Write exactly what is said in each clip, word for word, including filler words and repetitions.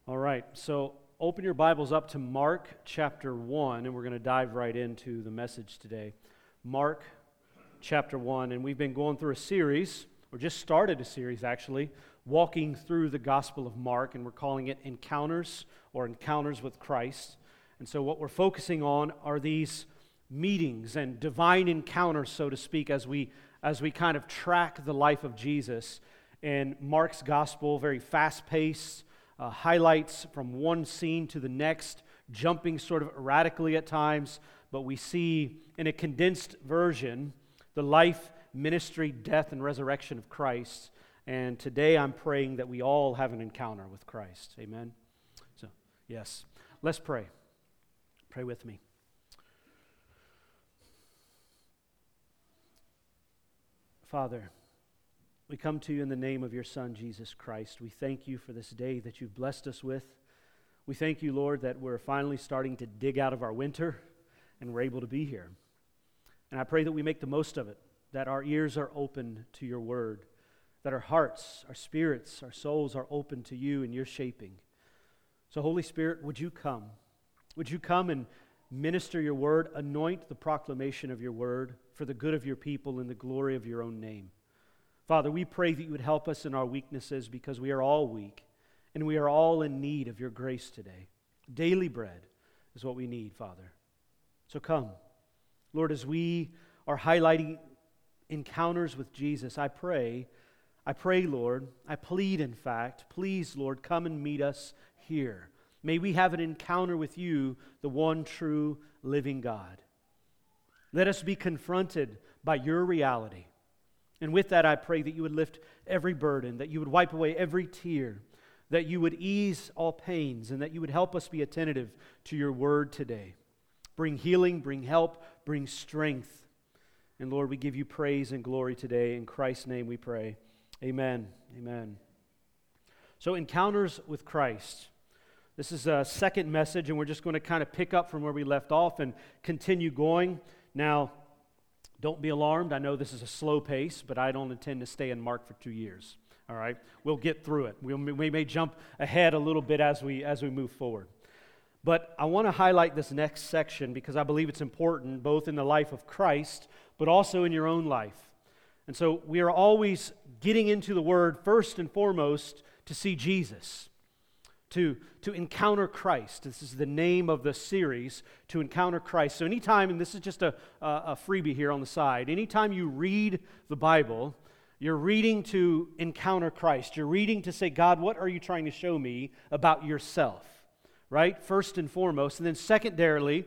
All right, so open your Bibles up to Mark chapter one, and we're going to dive right into the message today. Mark chapter one, and we've been going through a series, or just started a series actually, walking through the Gospel of Mark, and we're calling it Encounters or Encounters with Christ. And so what we're focusing on are these meetings and divine encounters, so to speak, as we as we kind of track the life of Jesus. In Mark's Gospel, very fast-paced, Uh, highlights from one scene to the next, jumping sort of erratically at times, but we see in a condensed version the life, ministry, death, and resurrection of Christ. And today I'm praying that we all have an encounter with Christ. Amen? So, yes. Let's pray. Pray with me. Father, we come to you in the name of your Son, Jesus Christ. We thank you for this day that you've blessed us with. We thank you, Lord, that we're finally starting to dig out of our winter and we're able to be here. And I pray that we make the most of it, that our ears are open to your word, that our hearts, our spirits, our souls are open to you and your shaping. So, Holy Spirit, would you come? Would you come and minister your word, anoint the proclamation of your word for the good of your people and the glory of your own name. Father, we pray that you would help us in our weaknesses because we are all weak and we are all in need of your grace today. Daily bread is what we need, Father. So come. Lord, as we are highlighting encounters with Jesus, I pray, I pray, Lord, I plead, in fact, please, Lord, come and meet us here. May we have an encounter with you, the one true living God. Let us be confronted by your reality. And with that, I pray that you would lift every burden, that you would wipe away every tear, that you would ease all pains, and that you would help us be attentive to your word today. Bring healing, bring help, bring strength. And Lord, we give you praise and glory today. In Christ's name we pray. Amen. Amen. So, encounters with Christ. This is a second message, and we're just going to kind of pick up from where we left off and continue going. Now, don't be alarmed. I know this is a slow pace, but I don't intend to stay in Mark for two years. All right? We'll get through it. We'll, we may jump ahead a little bit as we as we move forward. But I want to highlight this next section because I believe it's important both in the life of Christ, but also in your own life. And so we are always getting into the Word first and foremost to see Jesus, to, to encounter Christ. This is the name of the series, to encounter Christ. So anytime, and this is just a, a freebie here on the side, anytime you read the Bible, you're reading to encounter Christ. You're reading to say, God, what are you trying to show me about yourself? Right? First and foremost. And then secondarily,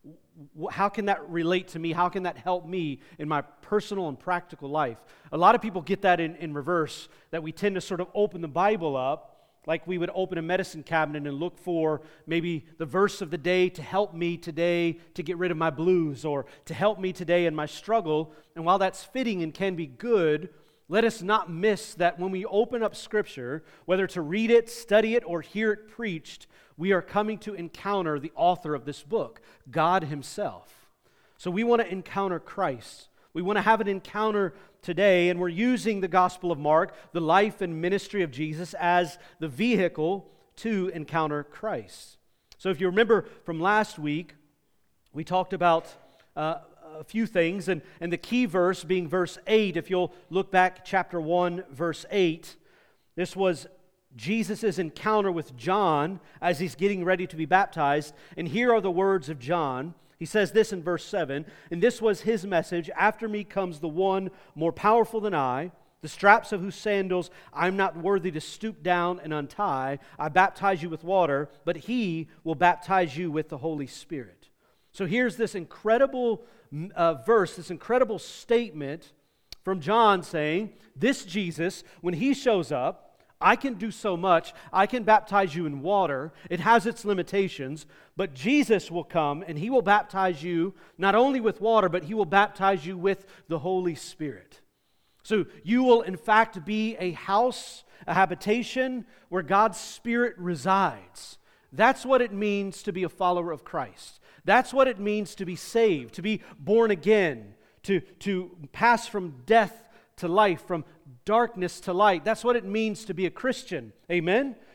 how can that relate to me? How can that help me in my personal and practical life? A lot of people get that in, in reverse, that we tend to sort of open the Bible up like we would open a medicine cabinet and look for maybe the verse of the day to help me today to get rid of my blues or to help me today in my struggle. And while that's fitting and can be good, let us not miss that when we open up Scripture, whether to read it, study it, or hear it preached, we are coming to encounter the author of this book, God Himself. So we want to encounter Christ. We want to have an encounter today, and we're using the Gospel of Mark, the life and ministry of Jesus, as the vehicle to encounter Christ. So if you remember from last week, we talked about uh, a few things, and, and the key verse being verse eight. If you'll look back, chapter one, verse eight, this was Jesus' encounter with John as he's getting ready to be baptized, and here are the words of John. He says this in verse seven, and this was his message, after me comes the one more powerful than I, the straps of whose sandals I'm not worthy to stoop down and untie. I baptize you with water, but he will baptize you with the Holy Spirit. So here's this incredible uh, verse, this incredible statement from John saying, this Jesus, when he shows up, I can do so much. I can baptize you in water. It has its limitations, but Jesus will come and He will baptize you not only with water, but He will baptize you with the Holy Spirit. So you will in fact be a house, a habitation where God's Spirit resides. That's what it means to be a follower of Christ. That's what it means to be saved, to be born again, to, to pass from death to life, from darkness to light. That's what it means to be a Christian. Amen?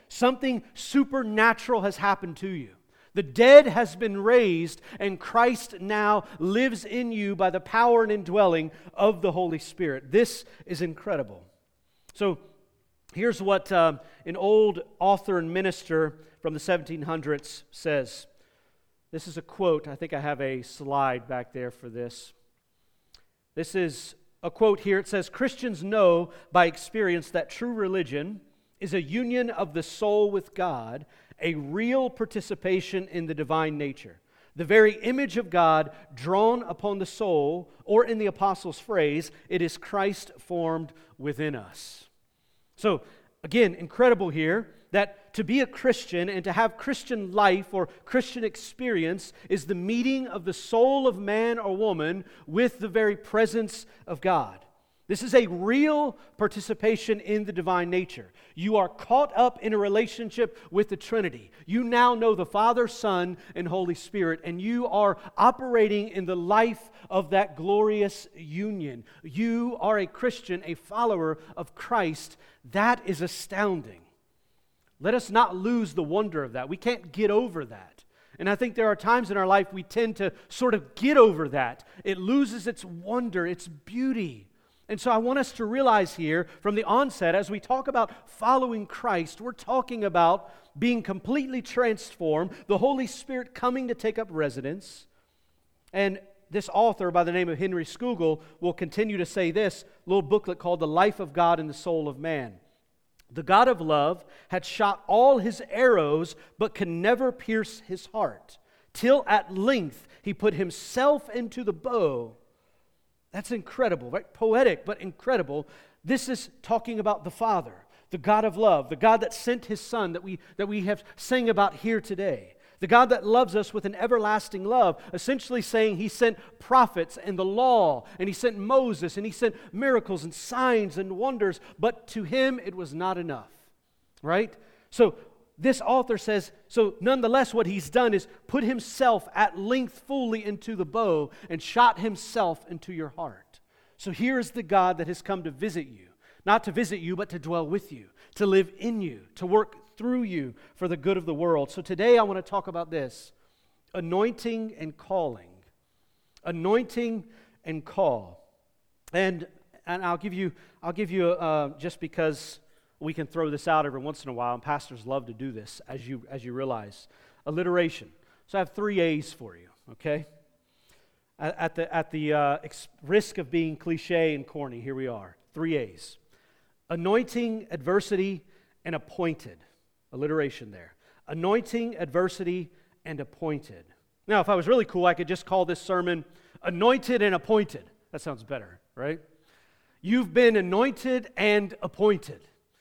Something supernatural has happened to you. The dead has been raised, and Christ now lives in you by the power and indwelling of the Holy Spirit. This is incredible. So here's what um, an old author and minister from the seventeen hundreds says. This is a quote. I think I have a slide back there for this. This is a quote here. It says, "Christians know by experience that true religion is a union of the soul with God, a real participation in the divine nature. The very image of God drawn upon the soul, or in the apostles' phrase, it is Christ formed within us." So, again, incredible here that to be a Christian and to have Christian life or Christian experience is the meeting of the soul of man or woman with the very presence of God. This is a real participation in the divine nature. You are caught up in a relationship with the Trinity. You now know the Father, Son, and Holy Spirit, and you are operating in the life of that glorious union. You are a Christian, a follower of Christ. That is astounding. Let us not lose the wonder of that. We can't get over that. And I think there are times in our life we tend to sort of get over that. It loses its wonder, its beauty. And so I want us to realize here from the onset, as we talk about following Christ, we're talking about being completely transformed, the Holy Spirit coming to take up residence. And this author by the name of Henry Scougal will continue to say this little booklet called The Life of God in the Soul of Man. "The God of love had shot all his arrows, but could never pierce his heart, till at length he put himself into the bow." That's incredible, right? Poetic, but incredible. This is talking about the Father, the God of love, the God that sent His Son that we, that we have sang about here today. The God that loves us with an everlasting love, essentially saying He sent prophets and the law, and He sent Moses, and He sent miracles and signs and wonders, but to Him it was not enough, right? So this author says, so nonetheless what He's done is put Himself at length fully into the bow and shot Himself into your heart. So here is the God that has come to visit you. Not to visit you, but to dwell with you, to live in you, to work through you for the good of the world. So today I want to talk about this, anointing and calling. Anointing and call. And and I'll give you, I'll give you uh, just because we can throw this out every once in a while, and pastors love to do this, as you as you realize. Alliteration. So I have three A's for you, okay? At, at the at the uh, ex- risk of being cliche and corny, here we are. Three A's. Anointing, adversity, and appointed. Alliteration there. Anointing, adversity, and appointed. Now, if I was really cool, I could just call this sermon Anointed and Appointed. That sounds better, right? You've been anointed and appointed.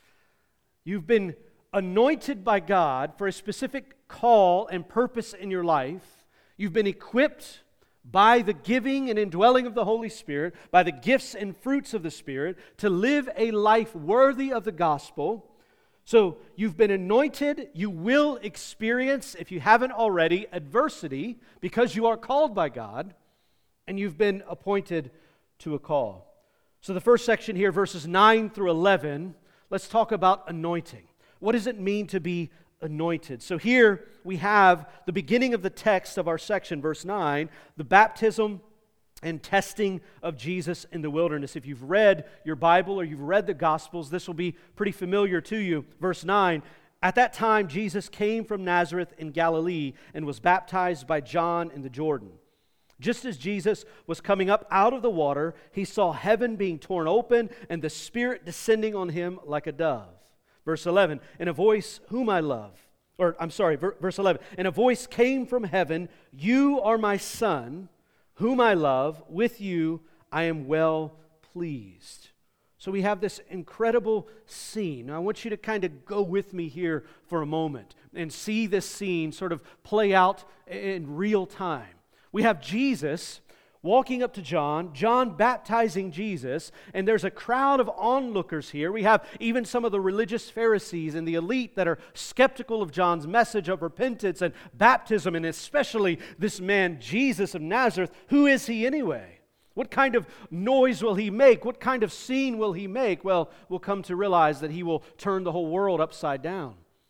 You've been anointed by God for a specific call and purpose in your life. You've been equipped by the giving and indwelling of the Holy Spirit, by the gifts and fruits of the Spirit, to live a life worthy of the gospel. So you've been anointed. You will experience, if you haven't already, adversity because you are called by God, and you've been appointed to a call. So the first section here, verses nine through eleven, let's talk about anointing. What does it mean to be anointed? So here we have the beginning of the text of our section, verse nine, the baptism and testing of Jesus in the wilderness. If you've read your Bible or you've read the Gospels, this will be pretty familiar to you. Verse nine, at that time Jesus came from Nazareth in Galilee and was baptized by John in the Jordan. Just as Jesus was coming up out of the water, he saw heaven being torn open and the Spirit descending on him like a dove. Verse eleven, and a voice, whom I love, or I'm sorry, verse eleven, and a voice came from heaven, you are my Son, whom I love, with you I am well pleased. So we have this incredible scene. Now I want you to kind of go with me here for a moment and see this scene sort of play out in real time. We have Jesus walking up to John, John baptizing Jesus, and there's a crowd of onlookers here. We have even some of the religious Pharisees and the elite that are skeptical of John's message of repentance and baptism, and especially this man, Jesus of Nazareth. Who is he anyway? What kind of noise will he make? What kind of scene will he make? Well, we'll come to realize that he will turn the whole world upside down.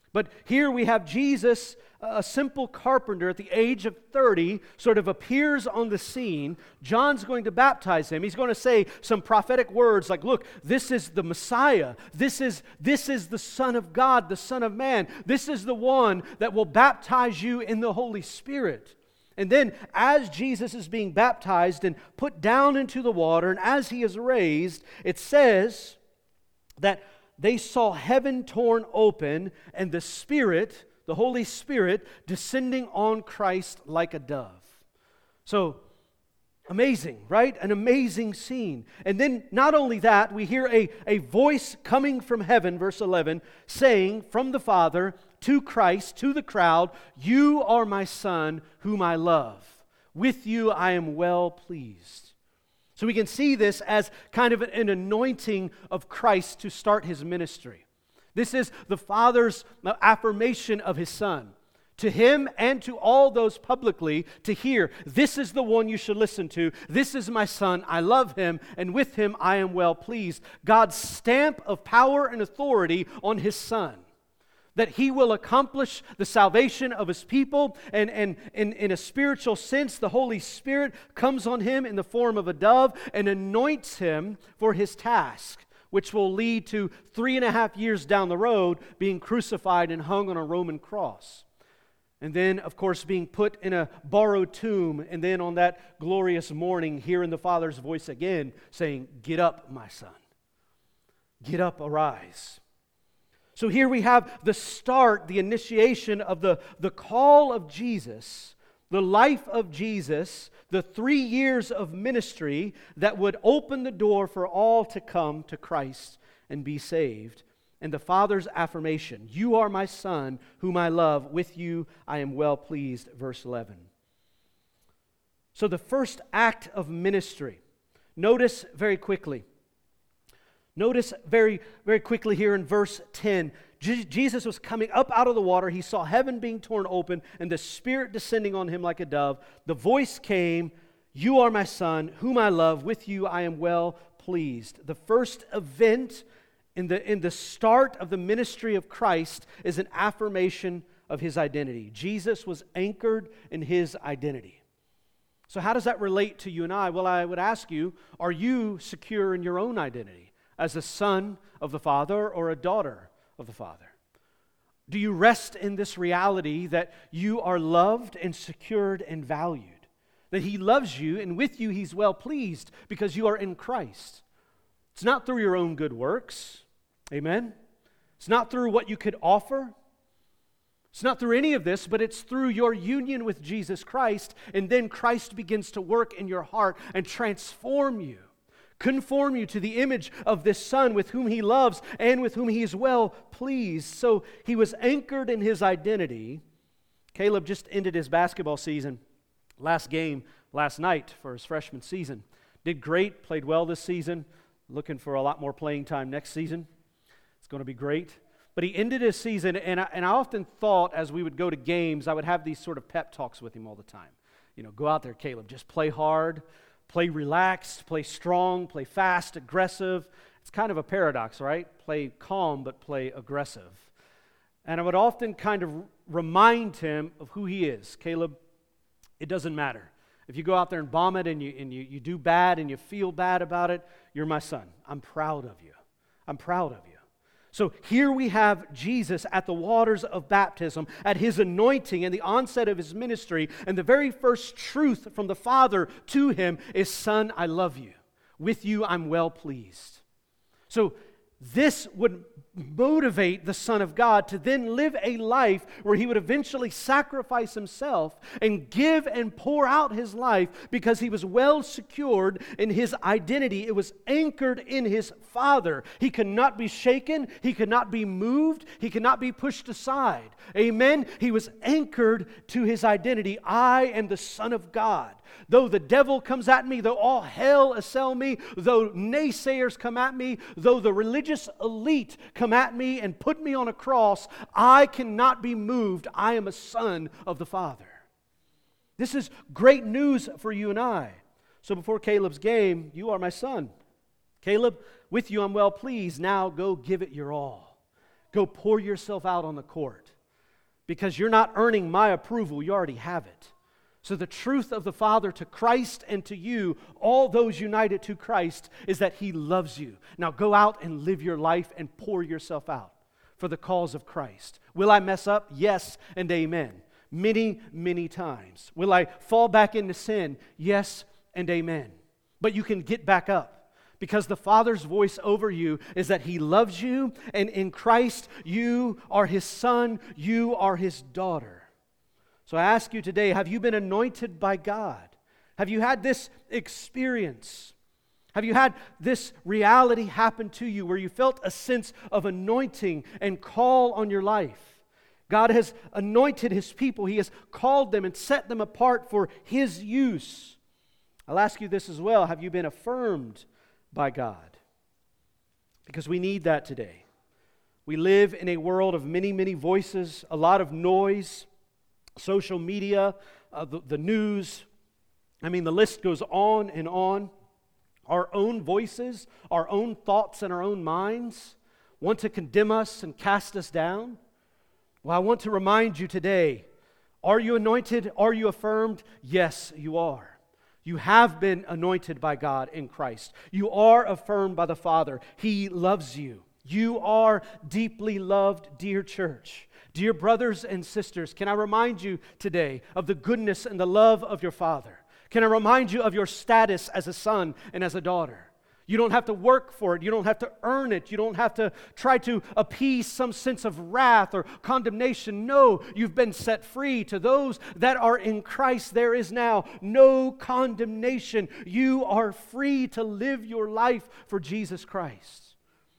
But here we have Jesus, a simple carpenter at the age of thirty, sort of appears on the scene. John's going to baptize him. He's going to say some prophetic words like, look, this is the Messiah. This is, this is the Son of God, the Son of Man. This is the one that will baptize you in the Holy Spirit. And then as Jesus is being baptized and put down into the water, and as he is raised, it says that they saw heaven torn open and the Spirit, the Holy Spirit, descending on Christ like a dove. So, amazing, right? An amazing scene. And then not only that, we hear a, a voice coming from heaven, verse eleven, saying from the Father to Christ, to the crowd, "You are my Son, whom I love. With you I am well pleased." So we can see this as kind of an anointing of Christ to start his ministry. This is the Father's affirmation of his Son. To him and to all those publicly to hear, this is the one you should listen to. This is my Son, I love him, and with him I am well pleased. God's stamp of power and authority on his Son. That he will accomplish the salvation of his people, and, and, and in a spiritual sense, the Holy Spirit comes on him in the form of a dove and anoints him for his task, which will lead to three and a half years down the road being crucified and hung on a Roman cross. And then, of course, being put in a borrowed tomb, and then on that glorious morning, hearing the Father's voice again saying, "Get up, my Son. Get up, arise." So here we have the start, the initiation of the, the call of Jesus, the life of Jesus, the three years of ministry that would open the door for all to come to Christ and be saved. And the Father's affirmation, "You are my Son, whom I love. With you I am well pleased," verse eleven. So the first act of ministry, notice very quickly, Notice very, very quickly here in verse ten, Je- Jesus was coming up out of the water. He saw heaven being torn open and the Spirit descending on him like a dove. The voice came, "You are my Son, whom I love. With you I am well pleased." The first event in the, in the start of the ministry of Christ is an affirmation of his identity. Jesus was anchored in his identity. So how does that relate to you and I? Well, I would ask you, are you secure in your own identity? As a son of the Father or a daughter of the Father? Do you rest in this reality that you are loved and secured and valued? That he loves you and with you he's well pleased because you are in Christ. It's not through your own good works. Amen? It's not through what you could offer. It's not through any of this, but it's through your union with Jesus Christ, and then Christ begins to work in your heart and transform you. Conform you to the image of this Son with whom he loves and with whom he is well pleased. So he was anchored in his identity. Caleb just ended his basketball season, last game last night for his freshman season. Did great, played well this season, looking for a lot more playing time next season. It's going to be great. But he ended his season, and I, and I often thought as we would go to games, I would have these sort of pep talks with him all the time. You know, go out there, Caleb, just play hard. Play relaxed, play strong, play fast, aggressive. It's kind of a paradox, right? Play calm, but play aggressive. And I would often kind of remind him of who he is. Caleb, it doesn't matter. If you go out there and bomb it and you and you, you do bad and you feel bad about it, you're my son. I'm proud of you. I'm proud of you. So here we have Jesus at the waters of baptism, at his anointing and the onset of his ministry, and the very first truth from the Father to him is, "Son, I love you. With you I'm well pleased." So this would motivate the Son of God to then live a life where he would eventually sacrifice himself and give and pour out his life because he was well secured in his identity. It was anchored in his Father. He could not be shaken. He could not be moved. He could not be pushed aside. Amen? He was anchored to his identity. I am the Son of God. Though the devil comes at me, though all hell assail me, though naysayers come at me, though the religious elite come at me and put me on a cross, I cannot be moved. I am a son of the Father. This is great news for you and I. So before Caleb's game, "You are my son. Caleb, with you I'm well pleased. Now go give it your all. go pour yourself out on the court. Because you're not earning my approval, you already have it. So the truth of the Father to Christ and to you, all those united to Christ, is that He loves you. Now go out and live your life and pour yourself out for the cause of Christ. Will I mess up? Yes and amen. Many, many times. Will I fall back into sin? Yes and amen. But you can get back up because the Father's voice over you is that He loves you, and in Christ you are His son, you are His daughter. So I ask you today, have you been anointed by God? Have you had this experience? Have you had this reality happen to you where you felt a sense of anointing and call on your life? God has anointed His people. He has called them and set them apart for His use. I'll ask you this as well. Have you been affirmed by God? Because we need that today. We live in a world of many, many voices, a lot of noise, social media, uh, the, the news. I mean, the list goes on and on. Our own voices, our own thoughts, and our own minds want to condemn us and cast us down. Well, I want to remind you today, are you anointed? Are you affirmed? Yes, you are. You have been anointed by God in Christ. You are affirmed by the Father. He loves you. You are deeply loved, dear church. Dear brothers and sisters, can I remind you today of the goodness and the love of your Father? Can I remind you of your status as a son and as a daughter? You don't have to work for it. You don't have to earn it. You don't have to try to appease some sense of wrath or condemnation. No, you've been set free. To those that are in Christ, there is now no condemnation. You are free to live your life for Jesus Christ.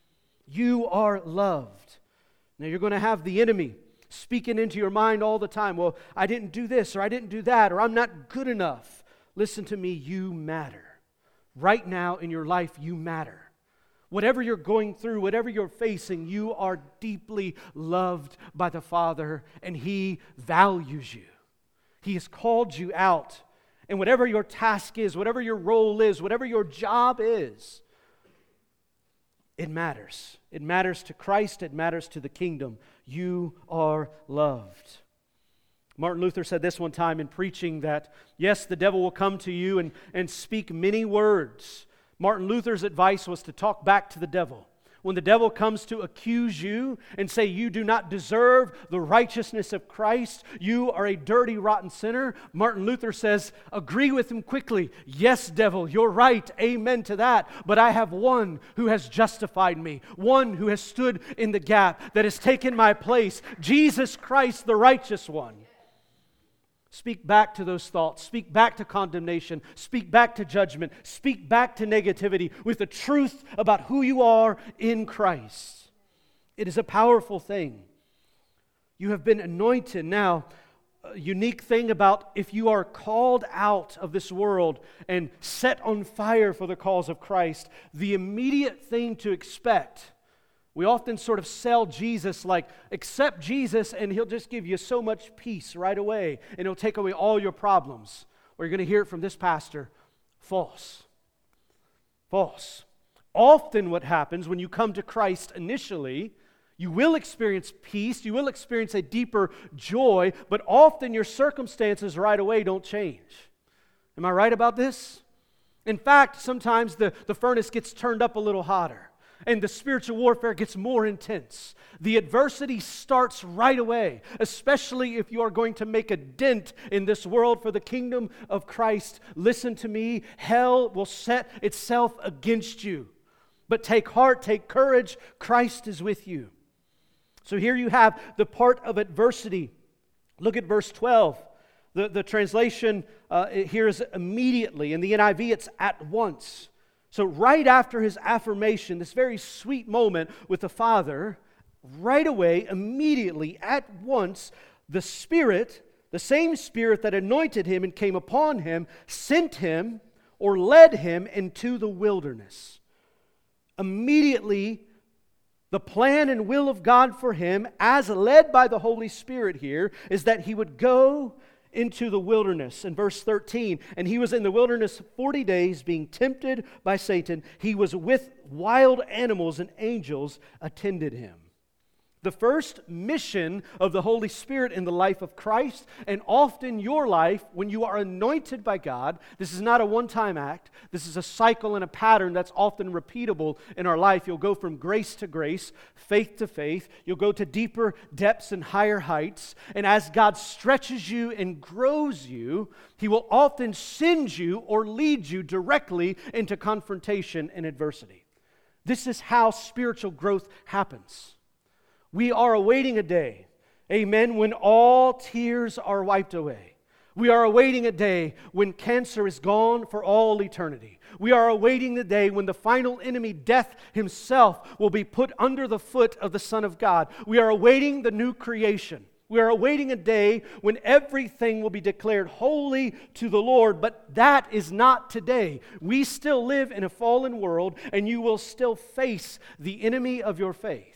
You are loved. Now you're going to have the enemy speaking into your mind all the time. Well, I didn't do this, or I didn't do that, or I'm not good enough. Listen to me, you matter. Right now in your life, you matter. Whatever you're going through, whatever you're facing, you are deeply loved by the Father, and He values you. He has called you out. And whatever your task is, whatever your role is, whatever your job is, it matters. It matters to Christ. It matters to the kingdom. You are loved. Martin Luther said this one time in preaching that, yes, the devil will come to you and, and speak many words. Martin Luther's advice was to talk back to the devil. When the devil comes to accuse you and say you do not deserve the righteousness of Christ, you are a dirty, rotten sinner, Martin Luther says, agree with him quickly. Yes, devil, you're right. Amen to that. But I have one who has justified me, one who has stood in the gap, that has taken my place, Jesus Christ, the righteous one. Speak back to those thoughts. Speak back to condemnation. Speak back to judgment. Speak back to negativity with the truth about who you are in Christ. It is a powerful thing. You have been anointed. Now, a unique thing about if you are called out of this world and set on fire for the cause of Christ, the immediate thing to expect, we often sort of sell Jesus like, accept Jesus and He'll just give you so much peace right away and He'll take away all your problems. Or you're going to hear it from this pastor, false. False. Often what happens when you come to Christ initially, you will experience peace, you will experience a deeper joy, but often your circumstances right away don't change. Am I right about this? In fact, sometimes the, the furnace gets turned up a little hotter. And the spiritual warfare gets more intense. The adversity starts right away, especially if you are going to make a dent in this world for the kingdom of Christ. Listen to me, hell will set itself against you. But take heart, take courage, Christ is with you. So here you have the part of adversity. Look at verse twelve. The, the translation uh, here is immediately. In the N I V, it's at once. So right after his affirmation, this very sweet moment with the Father, right away, immediately, at once, the Spirit, the same Spirit that anointed him and came upon him, sent him or led him into the wilderness. Immediately, the plan and will of God for him, as led by the Holy Spirit here, is that he would go into the wilderness. In verse thirteen, and he was in the wilderness forty days, being tempted by Satan. He was with wild animals, and angels attended him. The first mission of the Holy Spirit in the life of Christ, and often your life, when you are anointed by God, this is not a one-time act. This is a cycle and a pattern that's often repeatable in our life. You'll go from grace to grace, faith to faith. You'll go to deeper depths and higher heights. And as God stretches you and grows you, He will often send you or lead you directly into confrontation and adversity. This is how spiritual growth happens. We are awaiting a day, amen, when all tears are wiped away. We are awaiting a day when cancer is gone for all eternity. We are awaiting the day when the final enemy, death himself, will be put under the foot of the Son of God. We are awaiting the new creation. We are awaiting a day when everything will be declared holy to the Lord, but that is not today. We still live in a fallen world, and you will still face the enemy of your faith.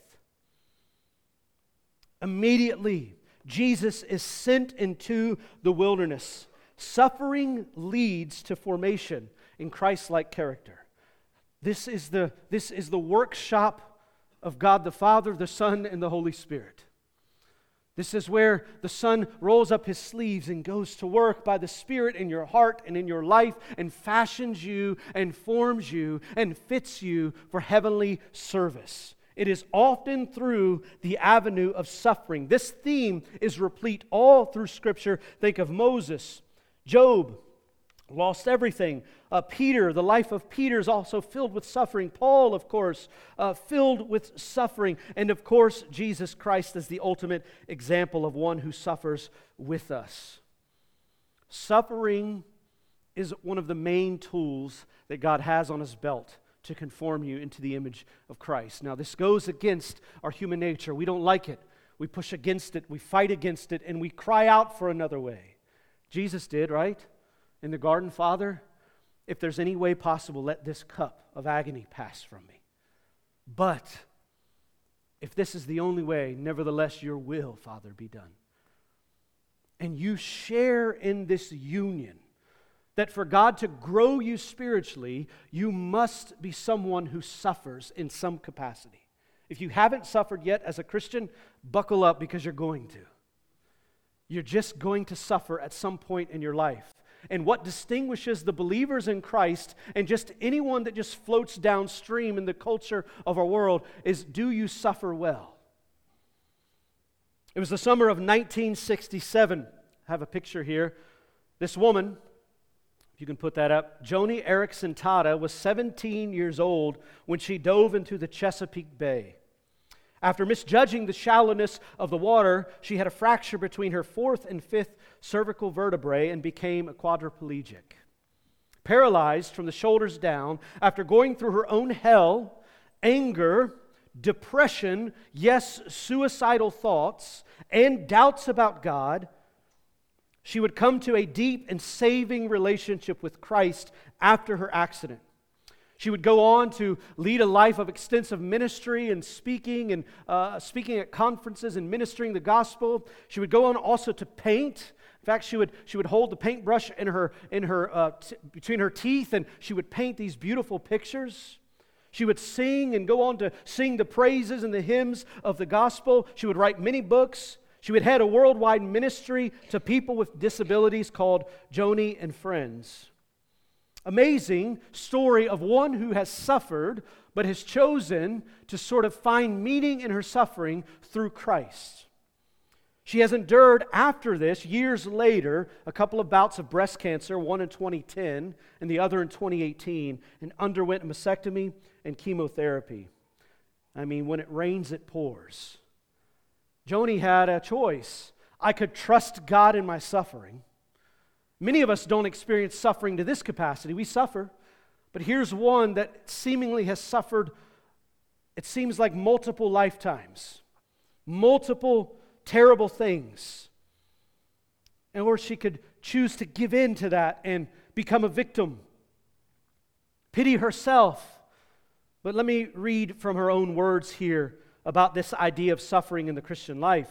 Immediately, Jesus is sent into the wilderness. Suffering leads to formation in Christ-like character. This is the, this is the workshop of God the Father, the Son, and the Holy Spirit. This is where the Son rolls up His sleeves and goes to work by the Spirit in your heart and in your life and fashions you and forms you and fits you for heavenly service. It is often through the avenue of suffering. This theme is replete all through Scripture. Think of Moses, Job, lost everything. Uh, Peter, the life of Peter is also filled with suffering. Paul, of course, uh, filled with suffering. And of course, Jesus Christ is the ultimate example of one who suffers with us. Suffering is one of the main tools that God has on His belt to conform you into the image of Christ. Now, this goes against our human nature. We don't like it. We push against it. We fight against it. And we cry out for another way. Jesus did, right? In the garden, Father, if there's any way possible, let this cup of agony pass from me. But if this is the only way, nevertheless, your will, Father, be done. And you share in this union that for God to grow you spiritually, you must be someone who suffers in some capacity. If you haven't suffered yet as a Christian, buckle up because you're going to. You're just going to suffer at some point in your life. And what distinguishes the believers in Christ and just anyone that just floats downstream in the culture of our world is, do you suffer well? It was the summer of nineteen sixty-seven. I have a picture here. This woman, if you can put that up, Joni Eareckson Tada, was seventeen years old when she dove into the Chesapeake Bay. After misjudging the shallowness of the water, she had a fracture between her fourth and fifth cervical vertebrae and became a quadriplegic. Paralyzed from the shoulders down, after going through her own hell, anger, depression, yes, suicidal thoughts, and doubts about God, she would come to a deep and saving relationship with Christ after her accident. She would go on to lead a life of extensive ministry and speaking and uh, speaking at conferences and ministering the gospel. She would go on also to paint. In fact, she would she would hold the paintbrush in her in her uh, t- between her teeth, and she would paint these beautiful pictures. She would sing and go on to sing the praises and the hymns of the gospel. She would write many books. She would head a worldwide ministry to people with disabilities called Joni and Friends. Amazing story of one who has suffered, but has chosen to sort of find meaning in her suffering through Christ. She has endured after this, years later, a couple of bouts of breast cancer, one in twenty ten and the other in twenty eighteen, and underwent a mastectomy and chemotherapy. I mean, when it rains, it pours. Joni had a choice. I could trust God in my suffering. Many of us don't experience suffering to this capacity. We suffer. But here's one that seemingly has suffered, it seems like multiple lifetimes. Multiple terrible things. And or she could choose to give in to that and become a victim. Pity herself. But let me read from her own words here about this idea of suffering in the Christian life.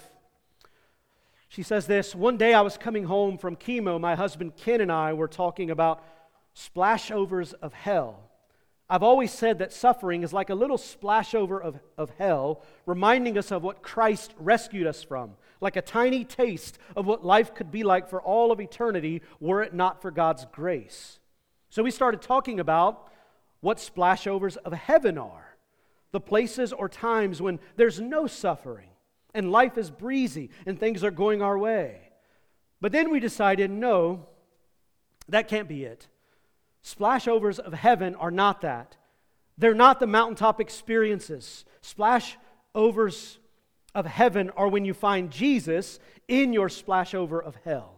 She says this, one day I was coming home from chemo. My husband Ken and I were talking about splashovers of hell. I've always said that suffering is like a little splashover of, of hell, reminding us of what Christ rescued us from, like a tiny taste of what life could be like for all of eternity were it not for God's grace. So we started talking about what splashovers of heaven are, the places or times when there's no suffering and life is breezy and things are going our way. But then we decided, no, that can't be it. Splashovers of heaven are not that. They're not the mountaintop experiences. Splashovers of heaven are when you find Jesus in your splashover of hell.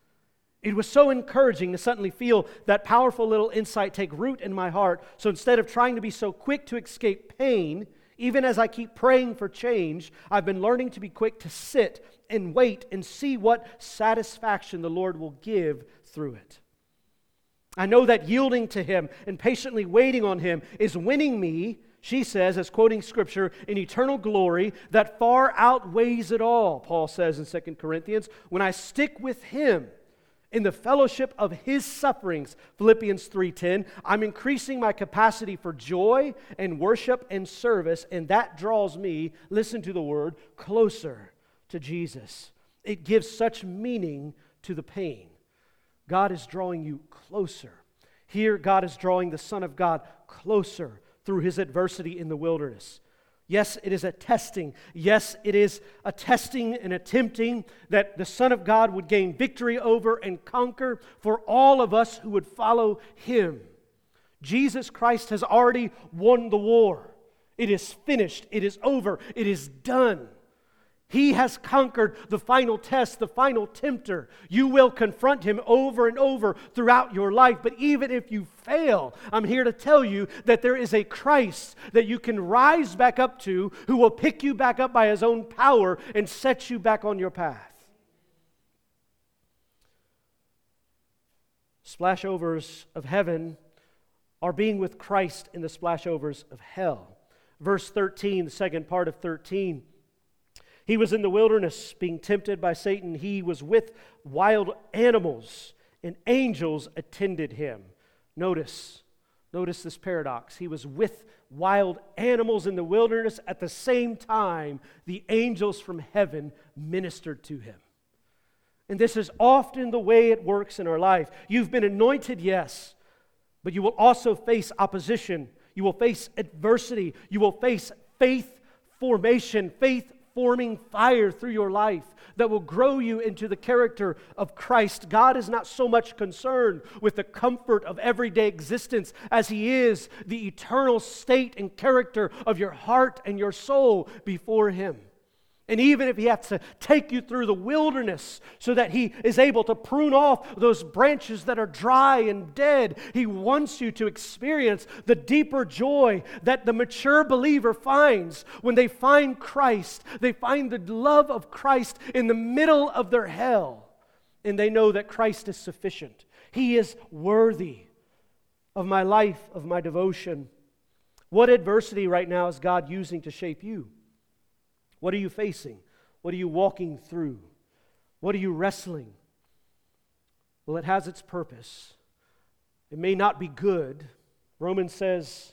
It was so encouraging to suddenly feel that powerful little insight take root in my heart. So instead of trying to be so quick to escape pain, even as I keep praying for change, I've been learning to be quick to sit and wait and see what satisfaction the Lord will give through it. I know that yielding to Him and patiently waiting on Him is winning me, she says, as quoting Scripture, in eternal glory that far outweighs it all, Paul says in Second Corinthians, when I stick with Him in the fellowship of His sufferings, Philippians three ten, I'm increasing my capacity for joy and worship and service, and that draws me, listen to the word, closer to Jesus. It gives such meaning to the pain. God is drawing you closer. Here, God is drawing the Son of God closer through His adversity in the wilderness. Yes, it is a testing. Yes, it is a testing and attempting that the Son of God would gain victory over and conquer for all of us who would follow Him. Jesus Christ has already won the war. It is finished. It is over. It is done. He has conquered the final test, the final tempter. You will confront him over and over throughout your life. But even if you fail, I'm here to tell you that there is a Christ that you can rise back up to who will pick you back up by His own power and set you back on your path. Splashovers of heaven are being with Christ in the splashovers of hell. Verse thirteen, the second part of thirteen. He was in the wilderness being tempted by Satan. He was with wild animals, and angels attended him. Notice, notice this paradox. He was with wild animals in the wilderness. At the same time, the angels from heaven ministered to him. And this is often the way it works in our life. You've been anointed, yes, but you will also face opposition. You will face adversity. You will face faith formation, faith forming fire through your life that will grow you into the character of Christ. God is not so much concerned with the comfort of everyday existence as He is the eternal state and character of your heart and your soul before Him. And even if He has to take you through the wilderness so that He is able to prune off those branches that are dry and dead, He wants you to experience the deeper joy that the mature believer finds when they find Christ. They find the love of Christ in the middle of their hell. And they know that Christ is sufficient. He is worthy of my life, of my devotion. What adversity right now is God using to shape you? What are you facing? What are you walking through? What are you wrestling? Well, it has its purpose. It may not be good. Romans says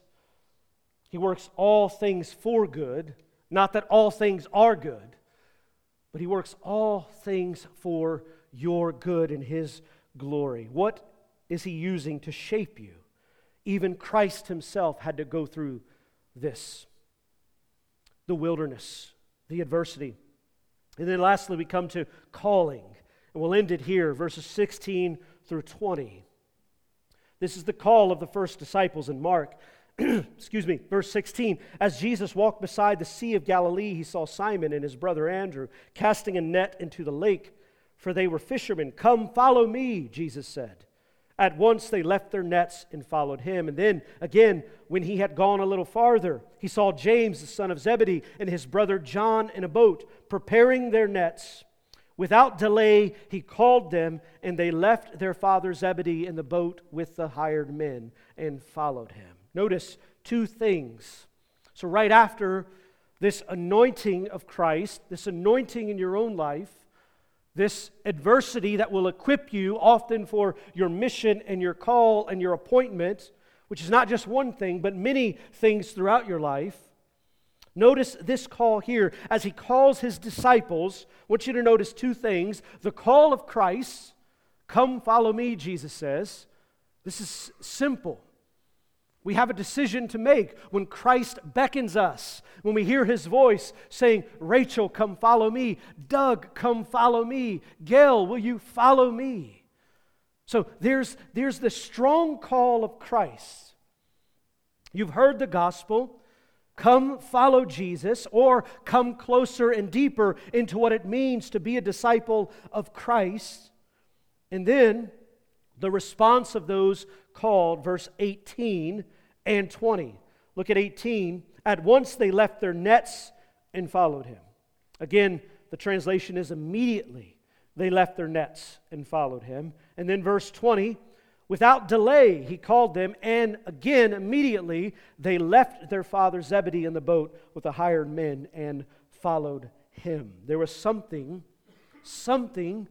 He works all things for good, not that all things are good, but He works all things for your good and His glory. What is He using to shape you? Even Christ Himself had to go through this. The wilderness, the adversity. And then lastly, we come to calling. And we'll end it here, verses sixteen through twenty. This is the call of the first disciples in Mark. Excuse me, verse sixteen. As Jesus walked beside the Sea of Galilee, He saw Simon and his brother Andrew casting a net into the lake, for they were fishermen. Come, follow me, Jesus said. At once they left their nets and followed Him. And then again, when He had gone a little farther, He saw James, the son of Zebedee, and his brother John in a boat, preparing their nets. Without delay, He called them, and they left their father Zebedee in the boat with the hired men and followed Him. Notice two things. So right after this anointing of Christ, this anointing in your own life, this adversity that will equip you often for your mission and your call and your appointment, which is not just one thing, but many things throughout your life. Notice this call here as he calls his disciples. I want you to notice two things. The call of Christ, come follow me, Jesus says. This is simple. We have a decision to make when Christ beckons us, when we hear his voice saying, Rachel, come follow me. Doug, come follow me. Gail, will you follow me? So there's, there's the strong call of Christ. You've heard the gospel. Come follow Jesus, or come closer and deeper into what it means to be a disciple of Christ. And then the response of those called, verse eighteen and twenty. Look at eighteen. At once they left their nets and followed him. Again, the translation is immediately they left their nets and followed him. And then verse twenty, without delay he called them, and again immediately they left their father Zebedee in the boat with the hired men and followed him. There was something, something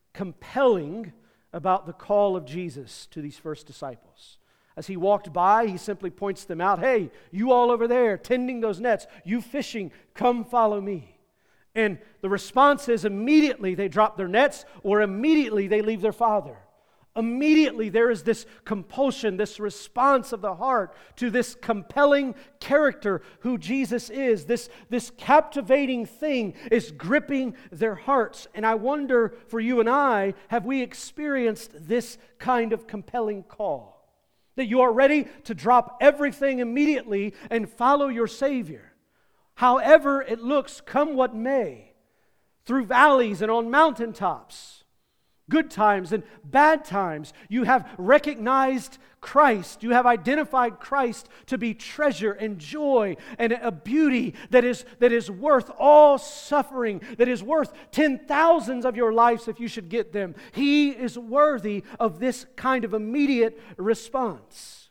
compelling about the call of Jesus to these first disciples. As he walked by, he simply points them out. Hey, you all over there tending those nets, you fishing, come follow me. And the response is immediately they drop their nets, or immediately they leave their father. Immediately there is this compulsion, this response of the heart to this compelling character who Jesus is. This, this captivating thing is gripping their hearts. And I wonder for you and I, have we experienced this kind of compelling call? That you are ready to drop everything immediately and follow your Savior. However it looks, come what may, through valleys and on mountaintops, good times and bad times, you have recognized Christ. You have identified Christ to be treasure and joy and a beauty that is, that is worth all suffering, that is worth ten thousands of your lives if you should get them. He is worthy of this kind of immediate response.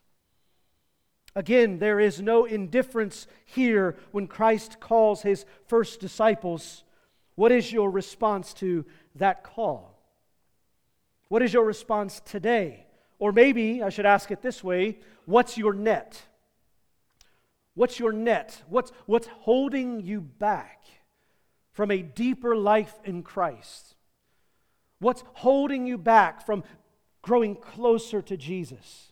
Again, there is no indifference here when Christ calls his first disciples. What is your response to that call? What is your response today? Or maybe I should ask it this way, what's your net? What's your net? What's, what's holding you back from a deeper life in Christ? What's holding you back from growing closer to Jesus?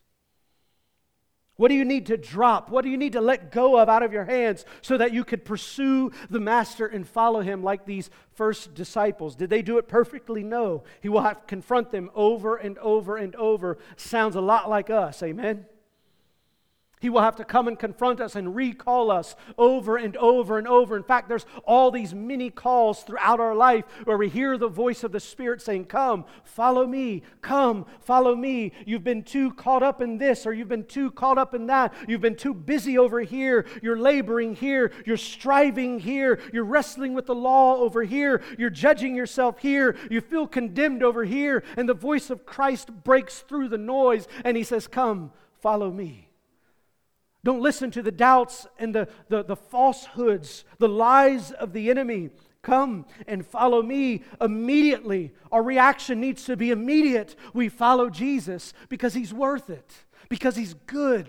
What do you need to drop? What do you need to let go of out of your hands so that you could pursue the Master and follow him like these first disciples? Did they do it perfectly? No. He will have to confront them over and over and over. Sounds a lot like us, amen? He will have to come and confront us and recall us over and over and over. In fact, there's all these many calls throughout our life where we hear the voice of the Spirit saying, come, follow me, come, follow me. You've been too caught up in this, or you've been too caught up in that. You've been too busy over here. You're laboring here. You're striving here. You're wrestling with the law over here. You're judging yourself here. You feel condemned over here. And the voice of Christ breaks through the noise and he says, come, follow me. Don't listen to the doubts and the, the, the falsehoods, the lies of the enemy. Come and follow me immediately. Our reaction needs to be immediate. We follow Jesus because he's worth it, because he's good.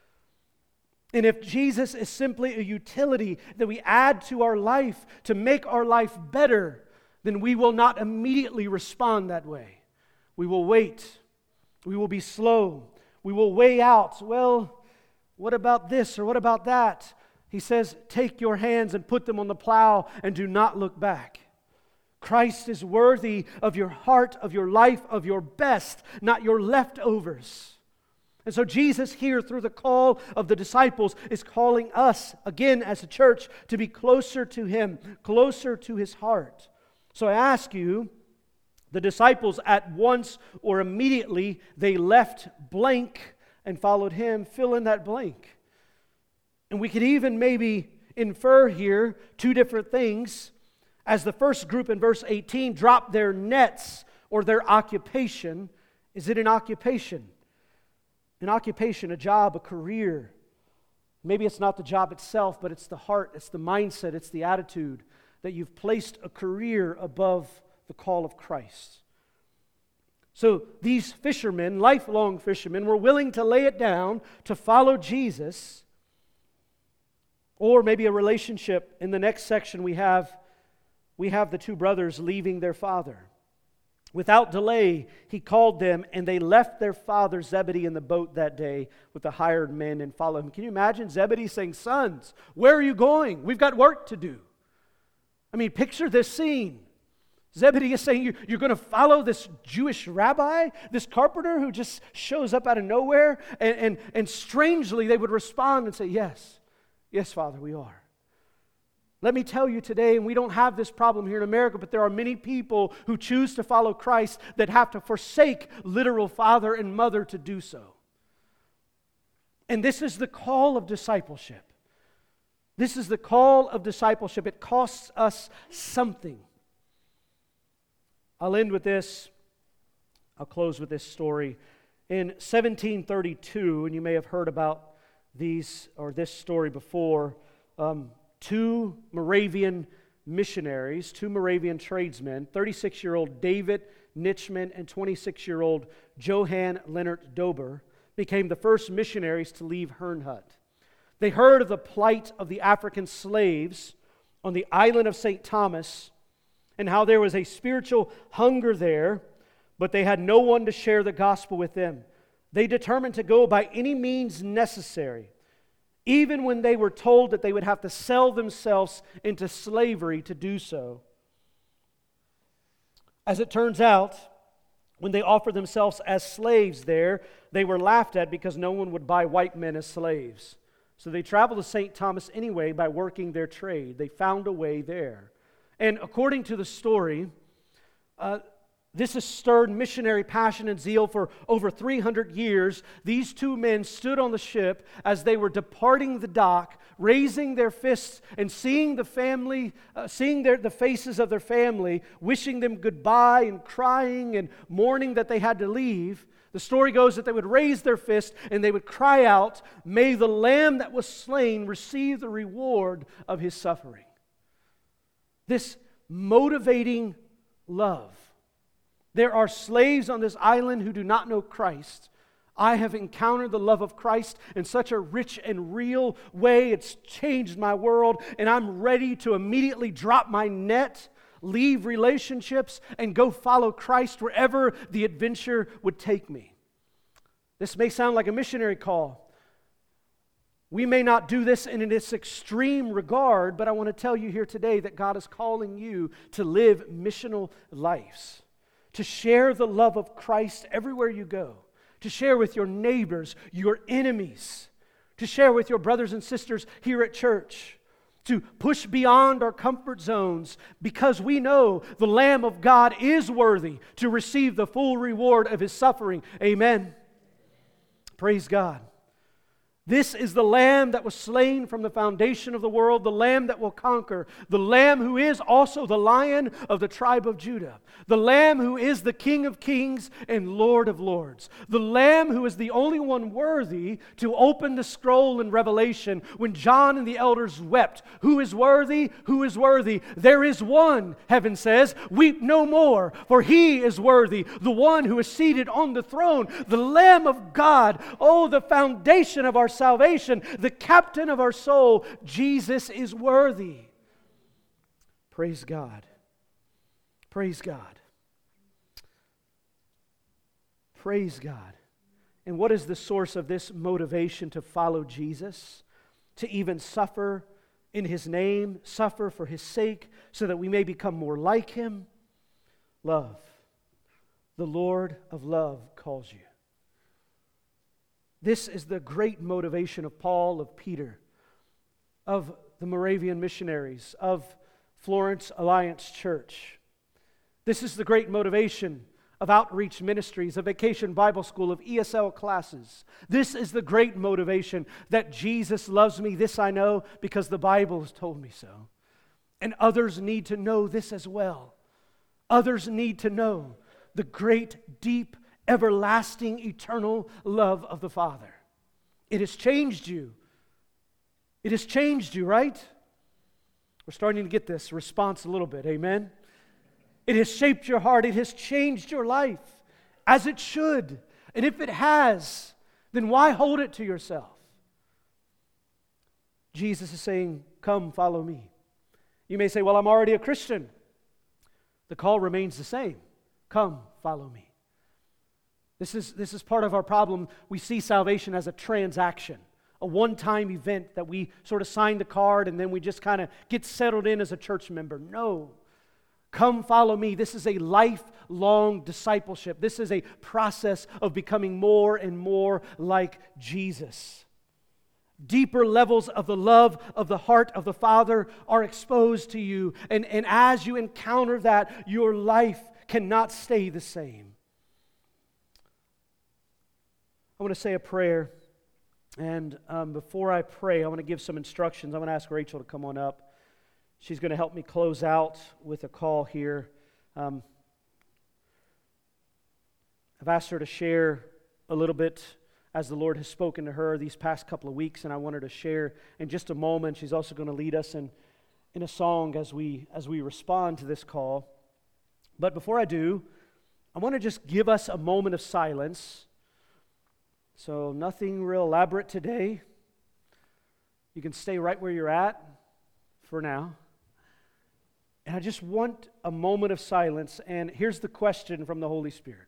And if Jesus is simply a utility that we add to our life to make our life better, then we will not immediately respond that way. We will wait. We will be slow. We will weigh out, well, what about this or what about that? He says, take your hands and put them on the plow and do not look back. Christ is worthy of your heart, of your life, of your best, not your leftovers. And so Jesus here, through the call of the disciples, is calling us, again as a church, to be closer to him, closer to his heart. So I ask you, the disciples at once or immediately, they left blank and followed him. Fill in that blank. And we could even maybe infer here two different things. As the first group in verse eighteen dropped their nets or their occupation. Is it an occupation? An occupation, a job, a career. Maybe it's not the job itself, but it's the heart, it's the mindset, it's the attitude that you've placed a career above the call of Christ. So these fishermen, lifelong fishermen, were willing to lay it down to follow Jesus. Or maybe a relationship. In the next section we have, we have the two brothers leaving their father. Without delay, he called them, and they left their father Zebedee in the boat that day with the hired men and followed him. Can you imagine Zebedee saying, "Sons, where are you going? We've got work to do." I mean, picture this scene. Zebedee is saying, you're, you're going to follow this Jewish rabbi, this carpenter who just shows up out of nowhere? And, and, and strangely, they would respond and say, "Yes, yes, Father, we are." Let me tell you today, and we don't have this problem here in America, but there are many people who choose to follow Christ that have to forsake literal father and mother to do so. And this is the call of discipleship. This is the call of discipleship. It costs us something. I'll end with this. I'll close with this story. In seventeen thirty-two, and you may have heard about these or this story before, um, two Moravian missionaries, two Moravian tradesmen, thirty-six-year-old David Nitschmann and twenty-six-year-old Johann Leonard Dober, became the first missionaries to leave Herrnhut. They heard of the plight of the African slaves on the island of Saint Thomas and how there was a spiritual hunger there, but they had no one to share the gospel with them. They determined to go by any means necessary, even when they were told that they would have to sell themselves into slavery to do so. As it turns out, when they offered themselves as slaves there, they were laughed at because no one would buy white men as slaves. So they traveled to Saint Thomas anyway by working their trade. They found a way there. And according to the story, uh, this has stirred missionary passion and zeal for over three hundred years. These two men stood on the ship as they were departing the dock, raising their fists and seeing the family, uh, seeing their, the faces of their family, wishing them goodbye and crying and mourning that they had to leave. The story goes that they would raise their fist and they would cry out, "May the Lamb that was slain receive the reward of his suffering." This motivating love. There are slaves on this island who do not know Christ. I have encountered the love of Christ in such a rich and real way. It's changed my world, and I'm ready to immediately drop my net, leave relationships, and go follow Christ wherever the adventure would take me. This may sound like a missionary call. We may not do this in its extreme regard, but I want to tell you here today that God is calling you to live missional lives, to share the love of Christ everywhere you go, to share with your neighbors, your enemies, to share with your brothers and sisters here at church, to push beyond our comfort zones because we know the Lamb of God is worthy to receive the full reward of His suffering. Amen. Praise God. This is the Lamb that was slain from the foundation of the world, the Lamb that will conquer, the Lamb who is also the Lion of the tribe of Judah, the Lamb who is the King of kings and Lord of lords, the Lamb who is the only one worthy to open the scroll in Revelation when John and the elders wept. Who is worthy? Who is worthy? There is one, heaven says, weep no more, for He is worthy, the one who is seated on the throne, the Lamb of God, oh, the foundation of our salvation, the captain of our soul. Jesus is worthy. Praise God. Praise God. Praise God. And what is the source of this motivation to follow Jesus? To even suffer in His name, suffer for His sake, so that we may become more like Him? Love. The Lord of love calls you. This is the great motivation of Paul, of Peter, of the Moravian missionaries, of Florence Alliance Church. This is the great motivation of outreach ministries, of Vacation Bible School, of E S L classes. This is the great motivation that Jesus loves me. This I know because the Bible has told me so. And others need to know this as well. Others need to know the great, deep, everlasting, eternal love of the Father. It has changed you. It has changed you, right? We're starting to get this response a little bit, amen? It has shaped your heart. It has changed your life. as it should. And if it has, then why hold it to yourself? Jesus is saying, come, follow me. You may say, well, I'm already a Christian. The call remains the same. Come, follow me. This is, this is part of our problem. We see salvation as a transaction, a one-time event that we sort of sign the card and then we just kind of get settled in as a church member. No. Come, follow me. This is a lifelong discipleship. This is a process of becoming more and more like Jesus. Deeper levels of the love of the heart of the Father are exposed to you. And, and as you encounter that, your life cannot stay the same. I want to say a prayer. And um, before I pray, I want to give some instructions. I'm going to ask Rachel to come on up. She's going to help me close out with a call here. Um, I've asked her to share a little bit as the Lord has spoken to her these past couple of weeks, and I want her to share in just a moment. She's also going to lead us in, in a song as we, as we respond to this call. But before I do, I want to just give us a moment of silence. So nothing real elaborate today. You can stay right where you're at for now. And I just want a moment of silence. And here's the question from the Holy Spirit.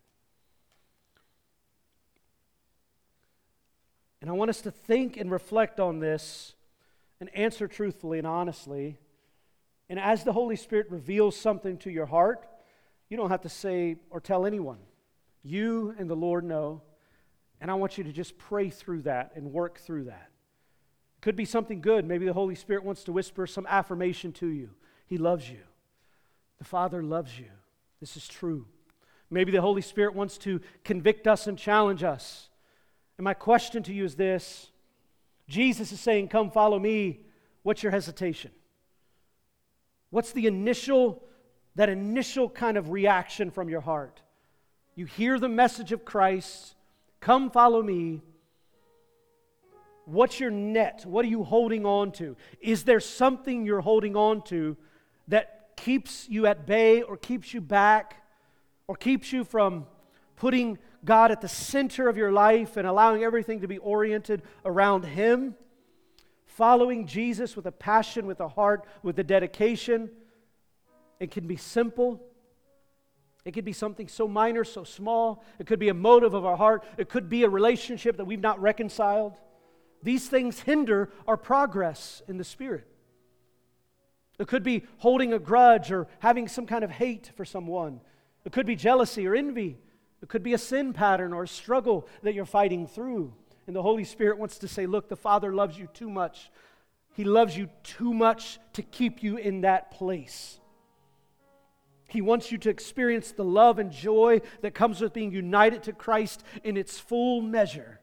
And I want us to think and reflect on this and answer truthfully and honestly. And as the Holy Spirit reveals something to your heart, you don't have to say or tell anyone. You and the Lord know. And I want you to just pray through that and work through that. It could be something good. Maybe the Holy Spirit wants to whisper some affirmation to you. He loves you. The Father loves you. This is true. Maybe the Holy Spirit wants to convict us and challenge us. And my question to you is this. Jesus is saying, come follow me. What's your hesitation? What's the initial, that initial kind of reaction from your heart? You hear the message of Christ. Come follow me. What's your net? What are you holding on to? Is there something you're holding on to that keeps you at bay or keeps you back or keeps you from putting God at the center of your life and allowing everything to be oriented around Him? Following Jesus with a passion, with a heart, with a dedication. It can be simple. It could be something so minor, so small. It could be a motive of our heart. It could be a relationship that we've not reconciled. These things hinder our progress in the Spirit. It could be holding a grudge or having some kind of hate for someone. It could be jealousy or envy. It could be a sin pattern or a struggle that you're fighting through. And the Holy Spirit wants to say, look, the Father loves you too much. He loves you too much to keep you in that place. He wants you to experience the love and joy that comes with being united to Christ in its full measure.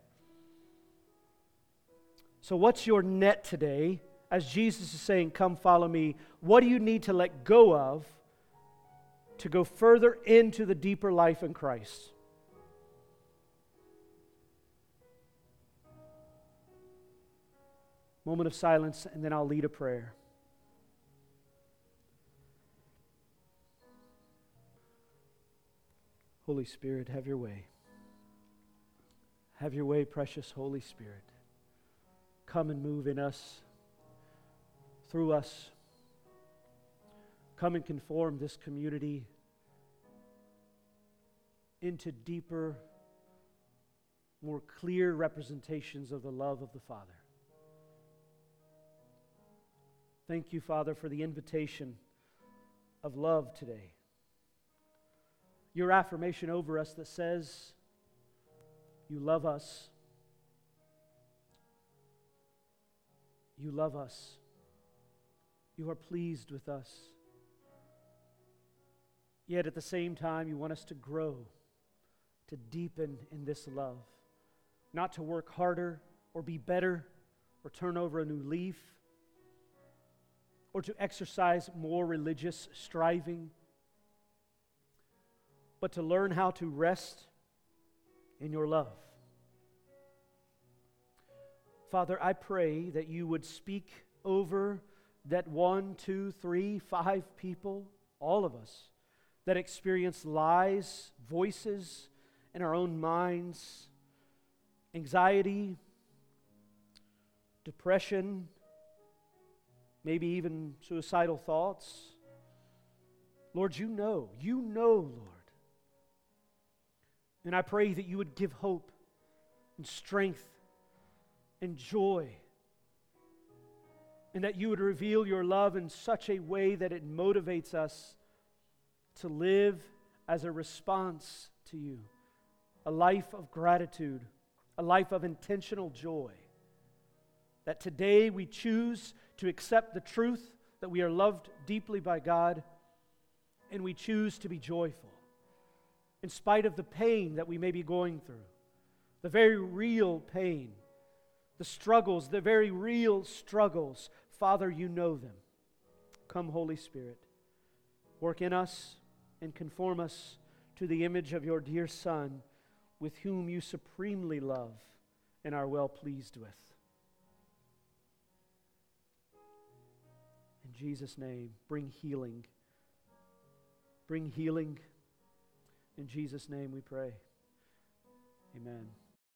So what's your net today? As Jesus is saying, come follow me. What do you need to let go of to go further into the deeper life in Christ? Moment of silence, and then I'll lead a prayer. Holy Spirit, have your way. Have your way, precious Holy Spirit. Come and move in us, through us. Come and conform this community into deeper, more clear representations of the love of the Father. Thank you, Father, for the invitation of love today. Your affirmation over us that says you love us. You love us. You are pleased with us. Yet at the same time, you want us to grow, to deepen in this love. Not to work harder or be better or turn over a new leaf or to exercise more religious striving, but to learn how to rest in your love. Father, I pray that you would speak over that one, two, three, five people, all of us, that experience lies, voices in our own minds, anxiety, depression, maybe even suicidal thoughts. Lord, you know, you know, Lord. And I pray that you would give hope and strength and joy, and that you would reveal your love in such a way that it motivates us to live as a response to you, a life of gratitude, a life of intentional joy. That today we choose to accept the truth that we are loved deeply by God, and we choose to be joyful in spite of the pain that we may be going through, the very real pain, the struggles, the very real struggles. Father, you know them. Come, Holy Spirit, work in us and conform us to the image of your dear Son, with whom you supremely love and are well pleased with. In Jesus' name, bring healing. Bring healing. In Jesus' name we pray. Amen.